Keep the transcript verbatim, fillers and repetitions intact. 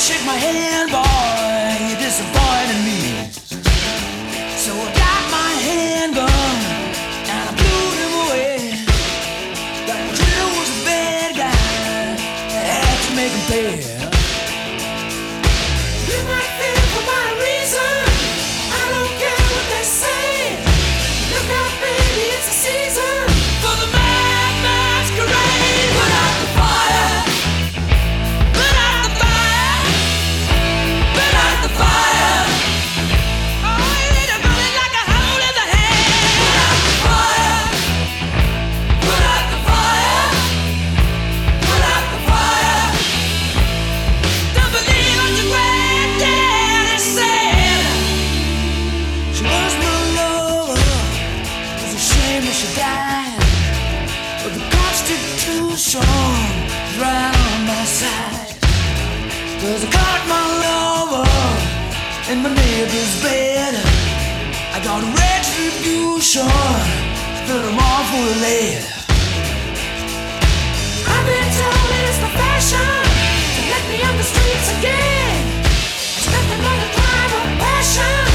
shake my hand, boy, you disappointed me. So I got my handgun and I blew him away. That killer was a bad guy, I had to make him pay. You might think for my reason, I don't care what they say. Look out, baby, it's a season for the mad masquerade. Put out the fire. Put out the fire. Put out the fire. Oh, you're burning like a hole in the head. Put out the fire. Put out the fire. Put out the fire. Don't believe what your granddaddy said. She was my lover. It was a shame that she died, but the Constitution is right on my side. 'Cause I caught my lover in my neighbor's bed. I got retribution, fill them all full of lead. I've been told it's the fashion to let me on the streets again. It's nothing but a crime of passion.